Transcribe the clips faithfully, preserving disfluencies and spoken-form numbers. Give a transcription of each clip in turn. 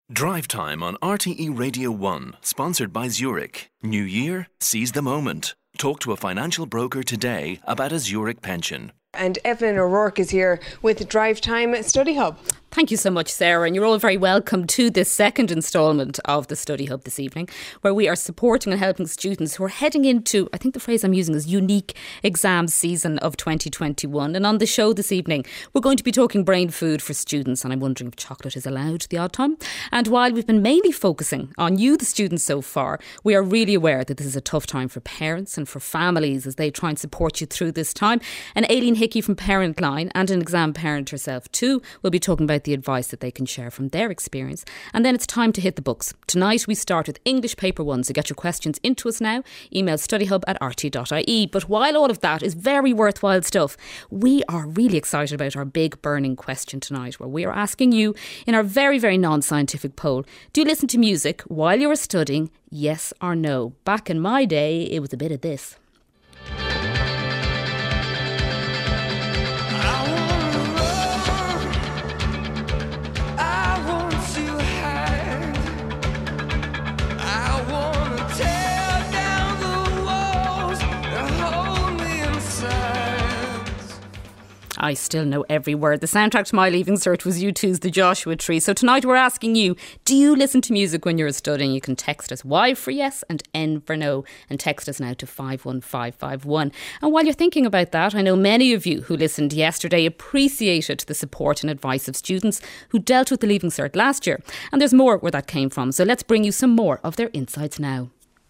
Drive Time on R T E Radio one, sponsored by Zurich. New year, seize the moment. Talk to a financial broker today about a Zurich pension. And Evelyn O'Rourke is here with Drive Time Study Hub. Thank you so much, Sarah, and you're all very welcome to this second instalment of the Study Hub this evening, where we are supporting and helping students who are heading into, I think the phrase I'm using is unique exam season of twenty twenty-one. And on the show this evening, we're going to be talking brain food for students, and I'm wondering if chocolate is allowed the odd time. And while we've been mainly focusing on you, the students, so far, we are really aware that this is a tough time for parents and for families as they try and support you through this time. And Aileen Hickey from Parent Line, and an exam parent herself too, will be talking about the advice that they can share from their experience. And then it's time to hit the books. Tonight we start with English paper one, so get your questions into us now. Email studyhub at r t dot i e. But while all of that is very worthwhile stuff, we are really excited about our big burning question tonight, where we are asking you in our very, very non-scientific poll, do you listen to music while you're studying, yes or no? Back in my day, it was a bit of this. I still know every word. The soundtrack to my Leaving Cert was U two's The Joshua Tree. So tonight we're asking you, do you listen to music when you're studying? You can text us Y for yes and N for no, and text us now to five one five five one. And while you're thinking about that, I know many of you who listened yesterday appreciated the support and advice of students who dealt with the Leaving Cert last year. And there's more where that came from. So let's bring you some more of their insights now.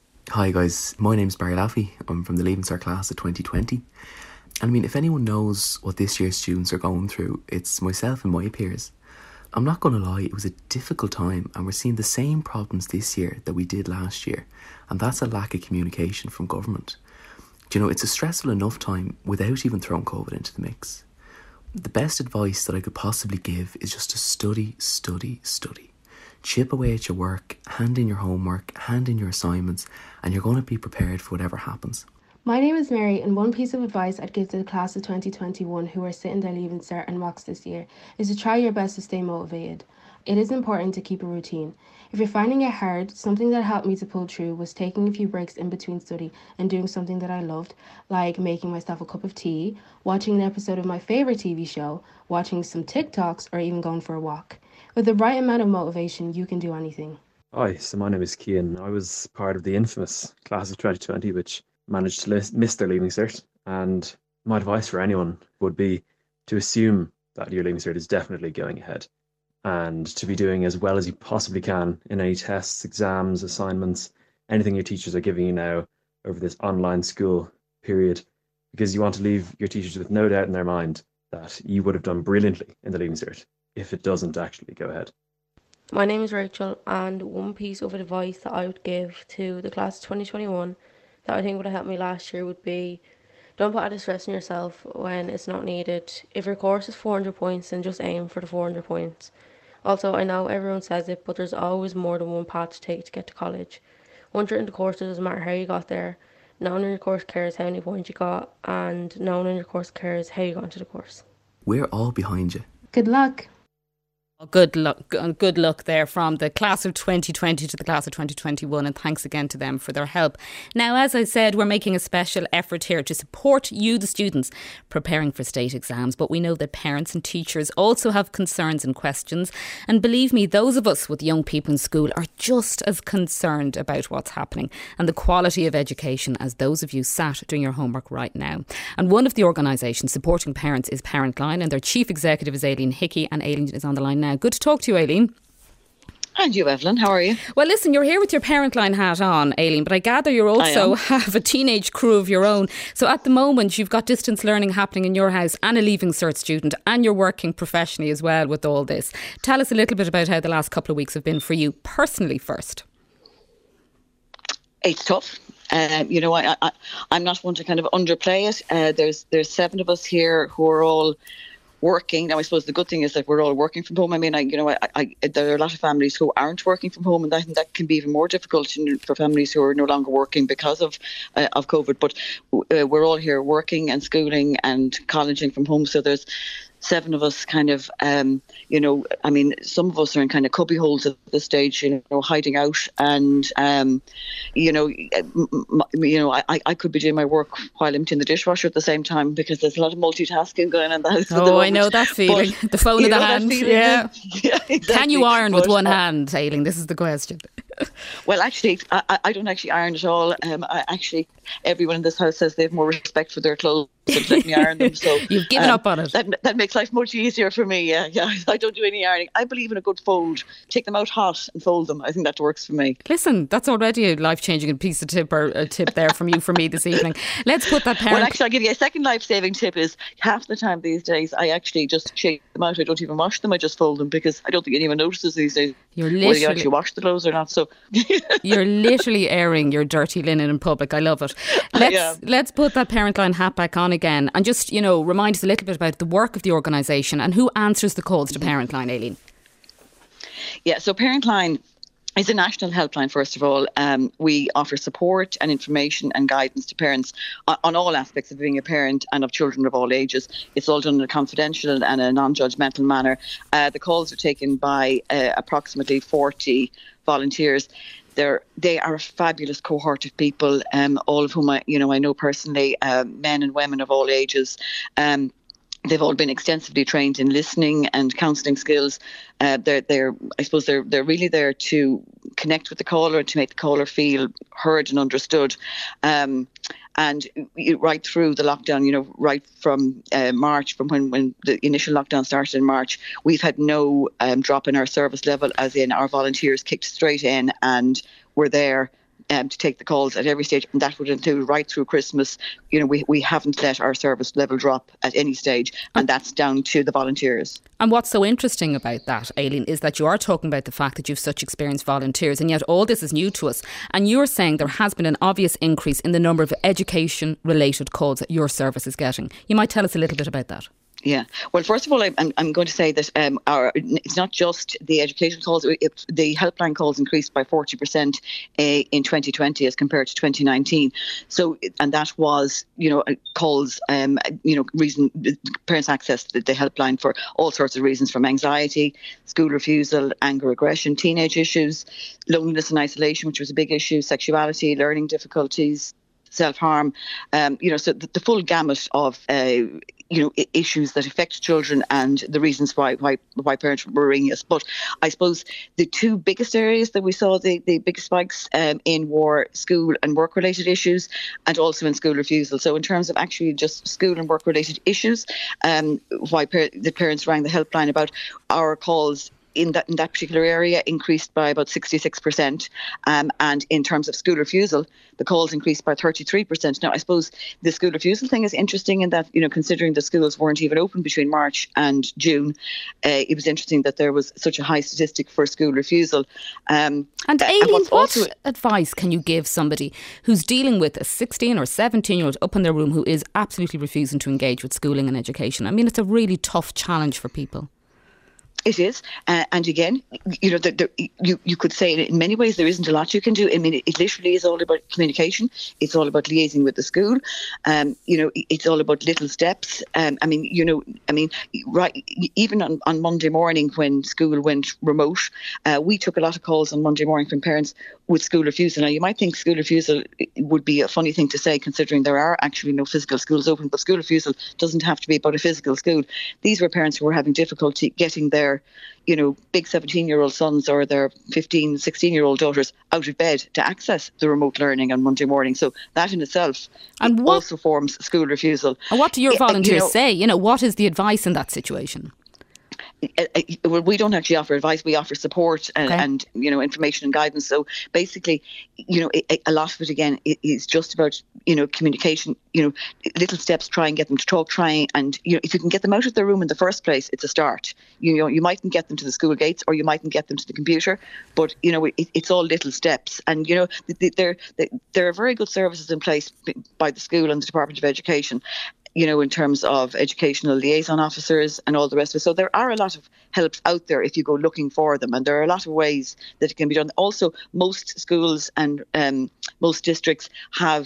Hi guys, my name's Barry Laffey. I'm from the Leaving Cert class of twenty twenty. And I mean, if anyone knows what this year's students are going through, it's myself and my peers. I'm not going to lie, it was a difficult time, and we're seeing the same problems this year that we did last year, and that's a lack of communication from government. Do you know, it's a stressful enough time without even throwing COVID into the mix. The best advice that I could possibly give is just to study, study, study. Chip away at your work, hand in your homework, hand in your assignments, and you're going to be prepared for whatever happens. My name is Mary, and one piece of advice I'd give to the class of twenty twenty-one who are sitting their Leaving Cert and mocks this year is to try your best to stay motivated. It is important to keep a routine. If you're finding it hard, something that helped me to pull through was taking a few breaks in between study and doing something that I loved, like making myself a cup of tea, watching an episode of my favourite T V show, watching some TikToks, or even going for a walk. With the right amount of motivation, you can do anything. Hi, so my name is Cian. I was part of the infamous class of twenty twenty, which managed to list, miss their Leaving Cert, and my advice for anyone would be to assume that your Leaving Cert is definitely going ahead and to be doing as well as you possibly can in any tests, exams, assignments, anything your teachers are giving you now over this online school period, because you want to leave your teachers with no doubt in their mind that you would have done brilliantly in the Leaving Cert if it doesn't actually go ahead. My name is Rachel, and one piece of advice that I would give to the class of twenty twenty-one that I think would have helped me last year would be, don't put any stress on yourself when it's not needed. If your course is four hundred points, then just aim for the four hundred points. Also, I know everyone says it, but there's always more than one path to take to get to college. Once you're in the course, it doesn't matter how you got there. No one in your course cares how many points you got, and no one in your course cares how you got into the course. We're all behind you. Good luck. Good luck, good luck there from the class of twenty twenty to the class of twenty twenty-one, and thanks again to them for their help. Now, as I said, we're making a special effort here to support you, the students, preparing for state exams, but we know that parents and teachers also have concerns and questions, and believe me, those of us with young people in school are just as concerned about what's happening and the quality of education as those of you sat doing your homework right now. And one of the organisations supporting parents is Parent Line, and their chief executive is Aileen Hickey, and Aileen is on the line now. Good to talk to you, Aileen. And you, Evelyn, how are you? Well, listen, you're here with your Parent Line hat on, Aileen, but I gather you also have a teenage crew of your own. So at the moment, you've got distance learning happening in your house and a Leaving Cert student, and you're working professionally as well with all this. Tell us a little bit about how the last couple of weeks have been for you personally first. It's tough. Um, you know, I, I, I'm not one to kind of underplay it. Uh, there's there's seven of us here who are all working. Now, I suppose the good thing is that we're all working from home. I mean, I, you know, I, I, there are a lot of families who aren't working from home, and that, that can be even more difficult for families who are no longer working because of uh, of COVID. But uh, we're all here working and schooling and colleging from home. So there's seven of us kind of, um, you know, I mean, some of us are in kind of cubby holes at this stage, you know, hiding out. And, um, you know, m- you know, I, I could be doing my work while emptying the dishwasher at the same time, because there's a lot of multitasking going on in the house. Oh, I know that feeling. But, the phone in the hand. Yeah. yeah exactly. Can you iron but, with one uh, hand, Aileen? This is the question. Well, actually, I, I don't actually iron at all. Um, I actually, everyone in this house says they have more respect for their clothes than let me iron them. So you've given um, up on it. That, that makes life much easier for me. Yeah, yeah. I don't do any ironing. I believe in a good fold. Take them out hot and fold them. I think that works for me. Listen, that's already a life-changing piece of tip or a tip there from you for me this evening. Let's put that parent. Well, actually, I'll give you a second life-saving tip. Is half the time these days I actually just shake them out. I don't even wash them. I just fold them, because I don't think anyone notices these days You're whether literally, you actually wash the clothes or not. So you're literally airing your dirty linen in public. I love it. Let's let's put that Parent Line hat back on again, and just, you know, remind us a little bit about the work of the organisation and who answers the calls to Parent Line, Aileen. Yeah, so Parent Line is a national helpline. First of all, um, we offer support and information and guidance to parents on, on all aspects of being a parent and of children of all ages. It's all done in a confidential and a non-judgmental manner. Uh, the calls are taken by uh, approximately forty volunteers. They're, they are a fabulous cohort of people, um, all of whom I, you know, I know personally, uh, men and women of all ages. Um, They've all been extensively trained in listening and counselling skills. Uh, they're, they're, I suppose, they're they're really there to connect with the caller, to make the caller feel heard and understood. Um, and right through the lockdown, you know, right from uh, March, from when, when the initial lockdown started in March, we've had no um, drop in our service level, as in our volunteers kicked straight in and were there Um, to take the calls at every stage, and that would include right through Christmas. You know, we, we haven't let our service level drop at any stage, and that's down to the volunteers. And what's so interesting about that, Aileen, is that you are talking about the fact that you've such experienced volunteers, and yet all this is new to us. And you're saying there has been an obvious increase in the number of education-related calls that your service is getting. You might tell us a little bit about that. Yeah. Well, first of all, I'm I'm going to say that um, our it's not just the education calls. It, the helpline calls increased by forty percent uh, in twenty twenty as compared to twenty nineteen. So, and that was, you know, calls, um, you know, reason parents access the, the helpline for all sorts of reasons, from anxiety, school refusal, anger, aggression, teenage issues, loneliness and isolation, which was a big issue, sexuality, learning difficulties, self-harm, um, you know, so the, the full gamut of, uh, you know, issues that affect children and the reasons why why why parents were ringing us. But I suppose the two biggest areas that we saw the, the biggest spikes um, in were school and work-related issues, and also in school refusal. So in terms of actually just school and work-related issues, um, why par- the parents rang the helpline about, our calls in that in that particular area increased by about sixty-six percent. Um, and in terms of school refusal, the calls increased by thirty-three percent. Now, I suppose the school refusal thing is interesting in that, you know, considering the schools weren't even open between March and June, uh, it was interesting that there was such a high statistic for school refusal. Um, and Aileen, and what also, advice can you give somebody who's dealing with a sixteen or seventeen year old up in their room who is absolutely refusing to engage with schooling and education? I mean, it's a really tough challenge for people. It is. Uh, and again, you know, the, the, you, you could say in many ways there isn't a lot you can do. I mean, it, it literally is all about communication. It's all about liaising with the school. Um, you know, it's all about little steps. Um, I mean, you know, I mean, right, even on, on Monday morning when school went remote, uh, we took a lot of calls on Monday morning from parents with school refusal. Now, you might think school refusal would be a funny thing to say, considering there are actually no physical schools open, but school refusal doesn't have to be about a physical school. These were parents who were having difficulty getting their you know, big seventeen-year-old sons or their fifteen, sixteen-year-old daughters out of bed to access the remote learning on Monday morning. So that in itself and what, also forms school refusal. And what do your volunteers you know, say? You know, what is the advice in that situation? Well, we don't actually offer advice. We offer support and, okay. and you know, information and guidance. So basically, you know, a, a lot of it again is just about, you know, communication. You know, little steps. Try and get them to talk. Try and, you know, if you can get them out of their room in the first place, it's a start. You know, you mightn't get them to the school gates, or you mightn't get them to the computer, but you know, it, it's all little steps. And you know, there there are very good services in place by the school and the Department of Education, you know, in terms of educational liaison officers and all the rest of it. So there are a lot of helps out there if you go looking for them, and there are a lot of ways that it can be done. Also, most schools and um, most districts have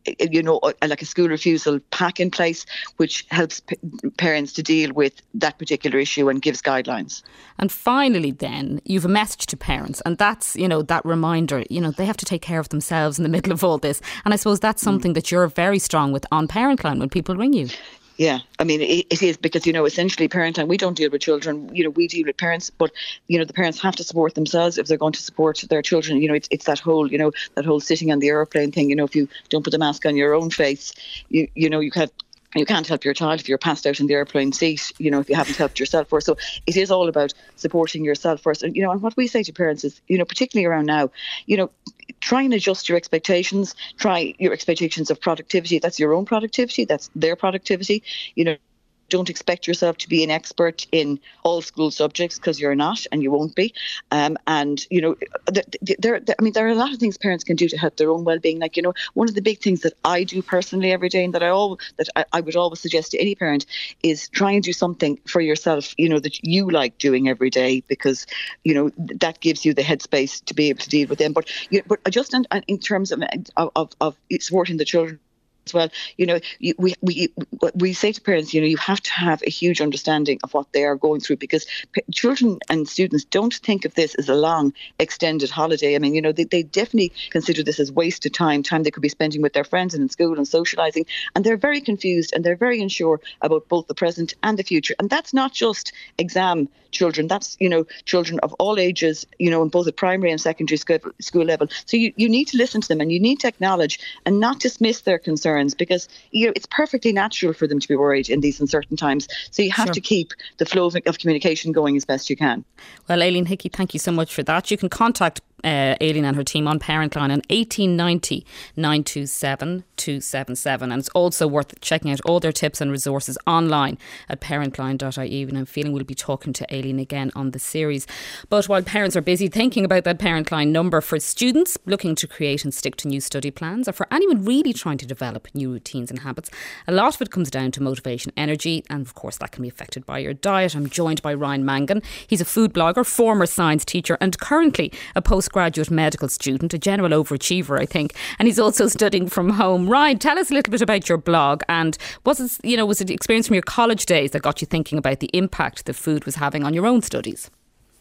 you know, like a school refusal pack in place, which helps p- parents to deal with that particular issue and gives guidelines. And finally, then, you've a message to parents, and that's, you know, that reminder, you know, they have to take care of themselves in the middle of all this. And I suppose that's something mm. that you're very strong with on Parentline when people ring you. Yeah, I mean, it, it is because, you know, essentially Parentline, we don't deal with children, you know, we deal with parents, but, you know, the parents have to support themselves if they're going to support their children. You know, it's it's that whole, you know, that whole sitting on the airplane thing. You know, if you don't put the mask on your own face, you, you know, you can't, you can't help your child if you're passed out in the airplane seat, you know, if you haven't helped yourself first. So it is all about supporting yourself first. And, you know, and what we say to parents is, you know, particularly around now, you know, try and adjust your expectations, try your expectations of productivity. That's your own productivity, that's their productivity. You know, don't expect yourself to be an expert in all school subjects, because you're not and you won't be. Um, and, you know, there, there, I mean, there are a lot of things parents can do to help their own well-being. Like, you know, one of the big things that I do personally every day, and that I all that I, I would always suggest to any parent, is try and do something for yourself, you know, that you like doing every day, because, you know, that gives you the headspace to be able to deal with them. But, you know, but just in, in terms of, of, of supporting the children as well, you know, you, we we we say to parents, you know, you have to have a huge understanding of what they are going through, because p- children and students don't think of this as a long extended holiday. I mean, you know, they, they definitely consider this as wasted time, time they could be spending with their friends and in school and socialising, and they're very confused and they're very unsure about both the present and the future. And that's not just exam children, that's, you know, children of all ages, you know, in both at primary and secondary school, school level. So you, you need to listen to them, and you need to acknowledge and not dismiss their concerns, because, you know, it's perfectly natural for them to be worried in these uncertain times. So you have Sure. to keep the flow of, of communication going as best you can. Well, Aileen Hickey, thank you so much for that. You can contact Uh, Aileen and her team on Parentline on eighteen ninety, nine two seven, two seven seven, and it's also worth checking out all their tips and resources online at parentline dot I E, and I'm feeling we'll be talking to Aileen again on the series. But while parents are busy thinking about that Parentline number, for students looking to create and stick to new study plans, or for anyone really trying to develop new routines and habits, a lot of it comes down to motivation, energy, and of course that can be affected by your diet. I'm joined by Ryan Mangan. He's a food blogger, former science teacher, and currently a post graduate medical student, a general overachiever, I think, and he's also studying from home. Ryan, tell us a little bit about your blog, and was it, you know, was it the experience from your college days that got you thinking about the impact that food was having on your own studies?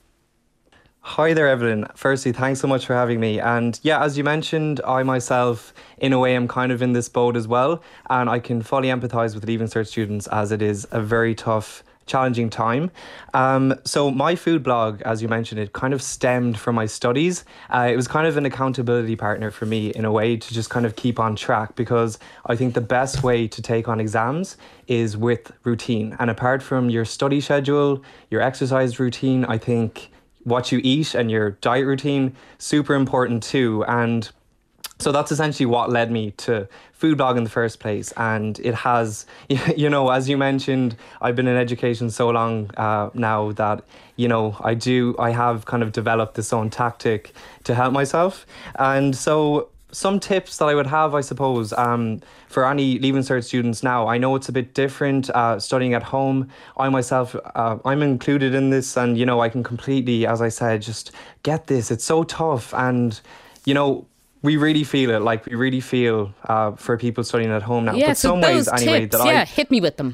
Hi there, Evelyn. Firstly, thanks so much for having me. And yeah, as you mentioned, I myself, in a way, am kind of in this boat as well, and I can fully empathise with Leaving Cert students, as it is a very tough, challenging time. Um, so my food blog, as you mentioned, it kind of stemmed from my studies. Uh, it was kind of an accountability partner for me in a way to just kind of keep on track, because I think the best way to take on exams is with routine. And apart from your study schedule, your exercise routine, I think what you eat and your diet routine, super important too. And so that's essentially what led me to food blog in the first place. And it has, you know, as you mentioned, I've been in education so long uh, now that, you know, I do, I have kind of developed this own tactic to help myself. And so some tips that I would have, I suppose, um, for any Leaving Cert students now, I know it's a bit different uh, studying at home. I myself, uh, I'm included in this, and, you know, I can completely, as I said, just get this. It's so tough. And, you know, we really feel it, like we really feel uh, for people studying at home now. Yeah, but so some those ways anyway tips, that yeah, I hit me with them.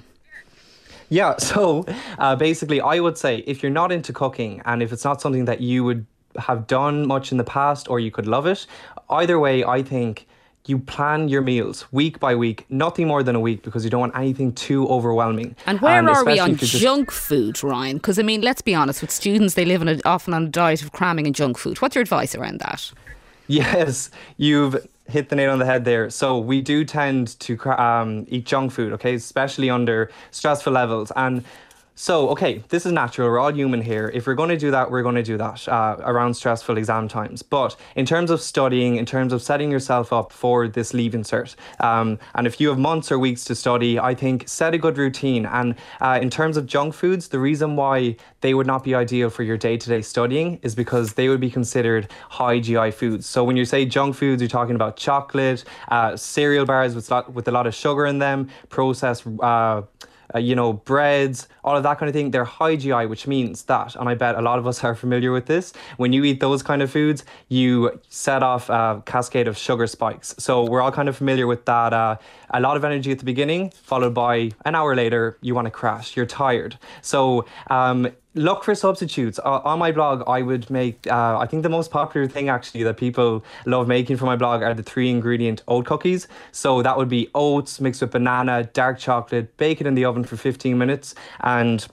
Yeah, so uh, basically I would say if you're not into cooking, and if it's not something that you would have done much in the past, or you could love it, either way, I think you plan your meals week by week, nothing more than a week, because you don't want anything too overwhelming. And where and are we on just... junk food, Ryan? Because, I mean, let's be honest, with students, they live in a, often on a diet of cramming and junk food. What's your advice around that? Yes, you've hit the nail on the head there. So we do tend to um, eat junk food, okay, especially under stressful levels. And so, okay, this is natural. We're all human here. If we're going to do that, we're going to do that uh, around stressful exam times. But in terms of studying, in terms of setting yourself up for this Leaving Cert, um, and if you have months or weeks to study, I think set a good routine. And uh, in terms of junk foods, the reason why they would not be ideal for your day-to-day studying is because they would be considered high G I foods. So when you say junk foods, you're talking about chocolate, uh, cereal bars with, with a lot of sugar in them, processed uh uh, you know, breads, all of that kind of thing, they're high G I, which means that, and I bet a lot of us are familiar with this, when you eat those kind of foods, you set off a cascade of sugar spikes. So we're all kind of familiar with that. Uh, a lot of energy at the beginning, followed by an hour later, you want to crash, you're tired. So um, look for substitutes. Uh, on my blog, I would make, uh, I think the most popular thing actually that people love making for my blog are the three ingredient oat cookies. So that would be oats mixed with banana, dark chocolate, bake it in the oven for fifteen minutes. And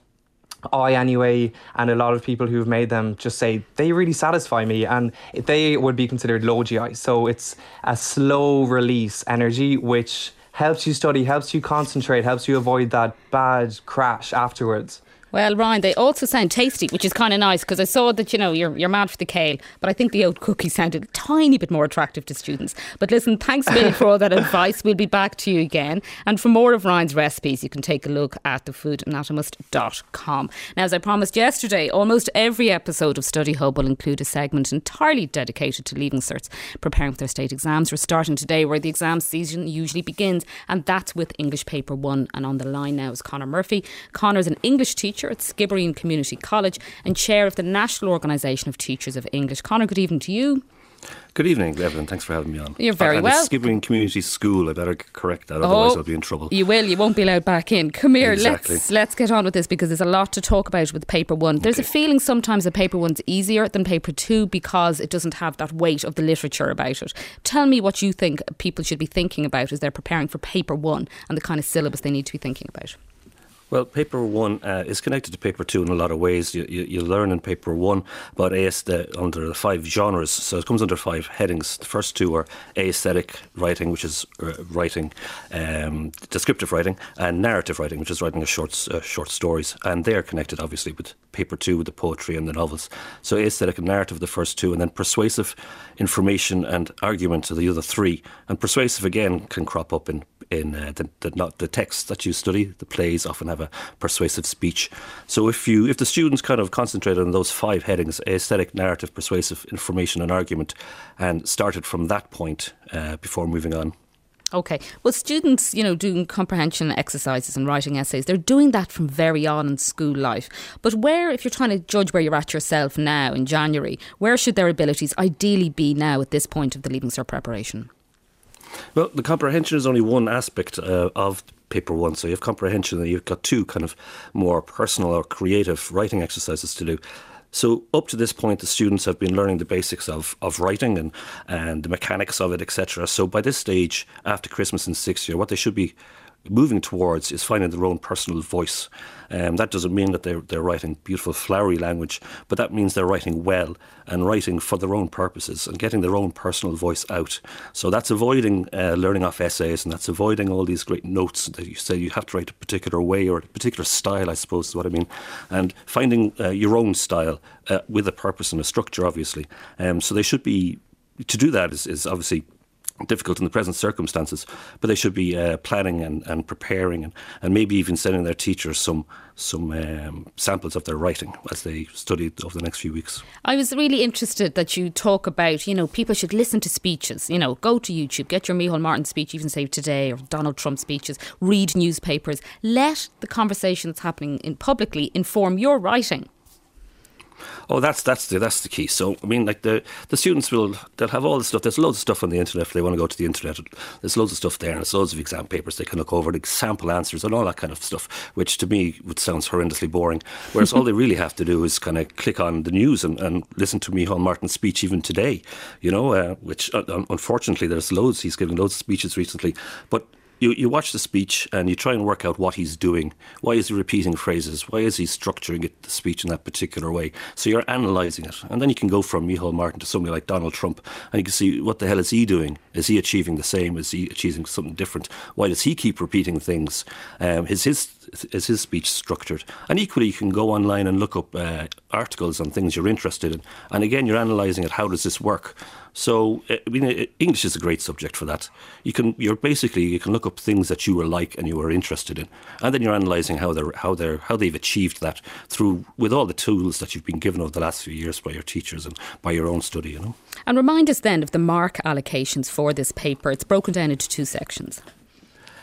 I anyway, and a lot of people who've made them just say they really satisfy me, and they would be considered low G I. So it's a slow release energy, which helps you study, helps you concentrate, helps you avoid that bad crash afterwards. Well, Ryan, they also sound tasty, which is kind of nice, because I saw that, you know, you're you're mad for the kale, but I think the oat cookies sounded a tiny bit more attractive to students. But listen, thanks a million for all that advice. We'll be back to you again. And for more of Ryan's recipes, you can take a look at the food anatomist dot com. Now, as I promised yesterday, almost every episode of Study Hub will include a segment entirely dedicated to Leaving Certs preparing for their state exams. We're starting today where the exam season usually begins, and that's with English Paper one. And on the line now is Conor Murphy. Conor's an English teacher at Skibbereen Community College and chair of the National Organisation of Teachers of English. Conor, good evening to you. Good evening, Evelyn. Thanks for having me on. You're very and well. It's Skibbereen Community School. I better correct that, otherwise oh, I'll be in trouble. You will. You won't be allowed back in. Come here. Exactly. Let's let's get on with this, because there's a lot to talk about with Paper One. There's okay. a feeling sometimes that Paper One's easier than Paper Two because it doesn't have that weight of the literature about it. Tell me what you think people should be thinking about as they're preparing for Paper One and the kind of syllabus they need to be thinking about. Well, Paper one uh, is connected to Paper two in a lot of ways. You, you, you learn in Paper one about aesthetic under the five genres. So it comes under five headings. The first two are aesthetic writing, which is uh, writing, um, descriptive writing, and narrative writing, which is writing of short, uh, short stories. And they're connected, obviously, with Paper two, with the poetry and the novels. So aesthetic and narrative, the first two, and then persuasive, information and argument are the other three. And persuasive, again, can crop up in in uh, the, the, not the texts that you study. The plays often have a persuasive speech. So if you if the students kind of concentrated on those five headings, aesthetic, narrative, persuasive, information and argument, and started from that point uh, before moving on. Okay. Well, students, you know, doing comprehension exercises and writing essays, they're doing that from very on in school life. But where, if you're trying to judge where you're at yourself now in January, where should their abilities ideally be now at this point of the Leaving Cert preparation? Well, the comprehension is only one aspect uh, of Paper one. So you have comprehension and you've got two kind of more personal or creative writing exercises to do. So up to this point, the students have been learning the basics of, of writing and, and the mechanics of it, et cetera. So by this stage, after Christmas in sixth year, what they should be moving towards is finding their own personal voice. Um, that doesn't mean that they're, they're writing beautiful flowery language, but that means they're writing well and writing for their own purposes and getting their own personal voice out. So that's avoiding uh, learning off essays, and that's avoiding all these great notes that you say you have to write a particular way or a particular style, I suppose is what I mean, and finding uh, your own style uh, with a purpose and a structure, obviously. Um, so they should be, to do that is, is obviously difficult in the present circumstances, but they should be uh, planning and, and preparing and, and maybe even sending their teachers some some um, samples of their writing as they study over the next few weeks. I was really interested that you talk about, you know, people should listen to speeches, you know, go to YouTube, get your Micheál Martin speech, even say today, or Donald Trump speeches, read newspapers, let the conversation that's happening in publicly inform your writing. Oh, that's that's the that's the key. So I mean, like the the students will they'll have all the stuff. There's loads of stuff on the internet if they want to go to the internet. There's loads of stuff there, and there's loads of exam papers they can look over, the sample answers, and all that kind of stuff. Which to me would sounds horrendously boring. Whereas all they really have to do is kind of click on the news and, and listen to Micheál Martin's speech even today. You know, uh, which uh, unfortunately there's loads. He's given loads of speeches recently, but. You, you watch the speech and you try and work out what he's doing. Why is he repeating phrases? Why is he structuring it, the speech in that particular way? So you're analysing it. And then you can go from Micheál Martin to somebody like Donald Trump and you can see what the hell is he doing? Is he achieving the same? Is he achieving something different? Why does he keep repeating things? Um, is his is his speech structured? And equally, you can go online and look up uh, articles on things you're interested in. And again, you're analysing it. How does this work? So, I mean, English is a great subject for that. You can, you're basically, you can look up things that you were like and you were interested in, and then you're analysing how they're, how they're, how they've achieved that through with all the tools that you've been given over the last few years by your teachers and by your own study. You know. And remind us then of the mark allocations for this paper. It's broken down into two sections.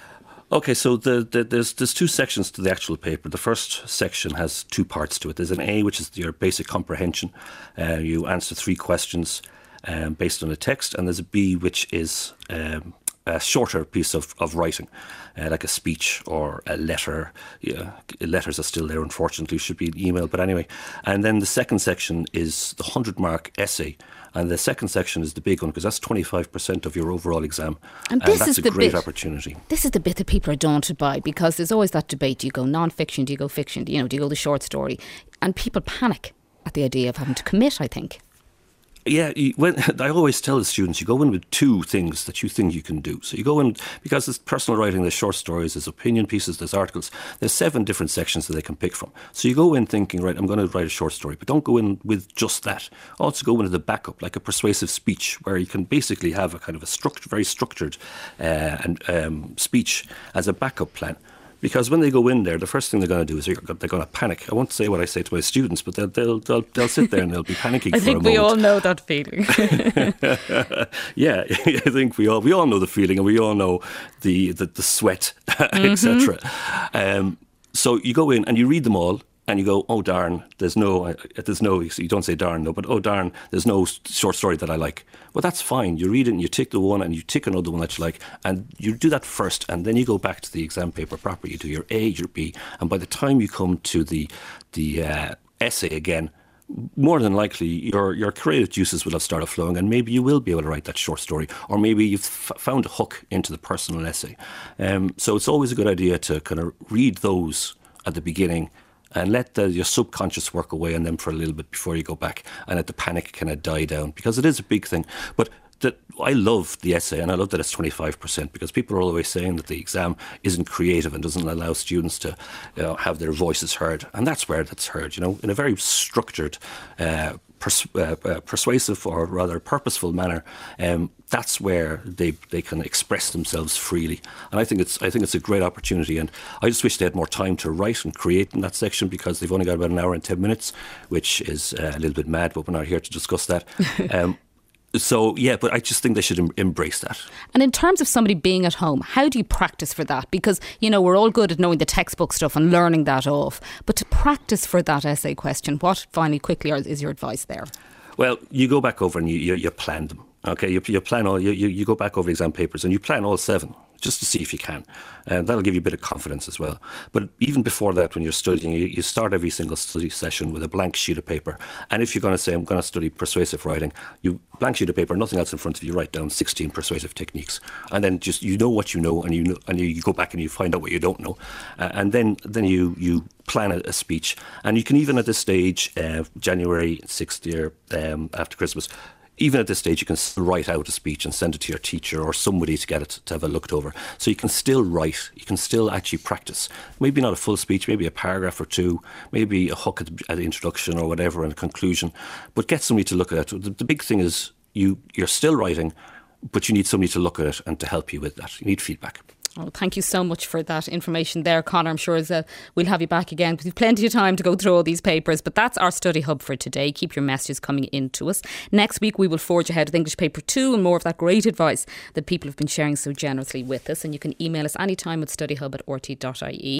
Okay, so the, the, there's there's two sections to the actual paper. The first section has two parts to it. There's an A, which is your basic comprehension. Uh, you answer three questions um, based on a text, and there's a B, which is um, a shorter piece of, of writing, uh, like a speech or a letter. Yeah, letters are still there, unfortunately, should be an email, but anyway. And then the second section is the one hundred mark essay. And the second section is the big one, because that's twenty-five percent of your overall exam. And, this and that's is a the great bit, opportunity. This is the bit that people are daunted by, because there's always that debate. Do you go non-fiction? Do you go fiction? You know, do you go the short story? And people panic at the idea of having to commit, I think. Yeah, you, when, I always tell the students, you go in with two things that you think you can do. So you go in, because there's personal writing, there's short stories, there's opinion pieces, there's articles. There's seven different sections that they can pick from. So you go in thinking, right, I'm going to write a short story, but don't go in with just that. Also go into the backup, like a persuasive speech, where you can basically have a kind of a structured, very structured uh, and um, speech as a backup plan. Because when they go in there, the first thing they're going to do is they're going to panic. I won't say what I say to my students, but they'll they'll they'll, they'll sit there and they'll be panicking I for a think moment. we all know that feeling. Yeah, I think we all we all know the feeling, and we all know the the, the sweat, mm-hmm. et cetera. Um, so you go in and you read them all. And you go, oh darn, there's no, there's no. You don't say darn, no, but oh darn, there's no short story that I like. Well, that's fine. You read it and you tick the one, and you tick another one that you like, and you do that first, and then you go back to the exam paper proper. You do your A, your B, and by the time you come to the the uh, essay again, more than likely your your creative juices will have started flowing, and maybe you will be able to write that short story, or maybe you've f- found a hook into the personal essay. Um, so it's always a good idea to kind of read those at the beginning. And let the, your subconscious work away on them for a little bit before you go back, and let the panic kind of die down, because it is a big thing. But the, I love the essay, and I love that it's twenty-five percent, because people are always saying that the exam isn't creative and doesn't allow students to, you know, have their voices heard. And that's where that's heard, you know, in a very structured, uh, pers- uh, uh, persuasive, or rather purposeful manner. Um, that's where they they can express themselves freely, and I think it's I think it's a great opportunity. And I just wish they had more time to write and create in that section, because they've only got about an hour and ten minutes, which is uh, a little bit mad. But we're not here to discuss that. Um, so yeah, but I just think they should em- embrace that. And in terms of somebody being at home, how do you practice for that? Because, you know, we're all good at knowing the textbook stuff and learning that off, but to practice for that essay question, what finally quickly is your advice there? Well, you go back over and you you, you plan them. Okay, you, you plan all you, you you go back over exam papers and you plan all seven, just to see if you can, and that'll give you a bit of confidence as well. But even before that, when you're studying, you, you start every single study session with a blank sheet of paper. And if you're going to say, I'm going to study persuasive writing, you blank sheet of paper, nothing else in front of you, write down sixteen persuasive techniques, and then just you know what you know, and you know, and you, you go back and you find out what you don't know, uh, and then then you you plan a, a speech. And you can even at this stage, uh, January sixth year um, after Christmas. Even at this stage, you can still write out a speech and send it to your teacher or somebody to get it to have it looked over. So you can still write, you can still actually practice. Maybe not a full speech, maybe a paragraph or two, maybe a hook at the, at the introduction or whatever and a conclusion, but get somebody to look at it. The, the big thing is you, you're still writing, but you need somebody to look at it and to help you with that. You need feedback. Oh, thank you so much for that information there, Conor. I'm sure as, uh, we'll have you back again because we've plenty of time to go through all these papers. But that's our study hub for today. Keep your messages coming in to us. Next week, we will forge ahead with English paper two and more of that great advice that people have been sharing so generously with us. And you can email us anytime at studyhub at r t dot I E.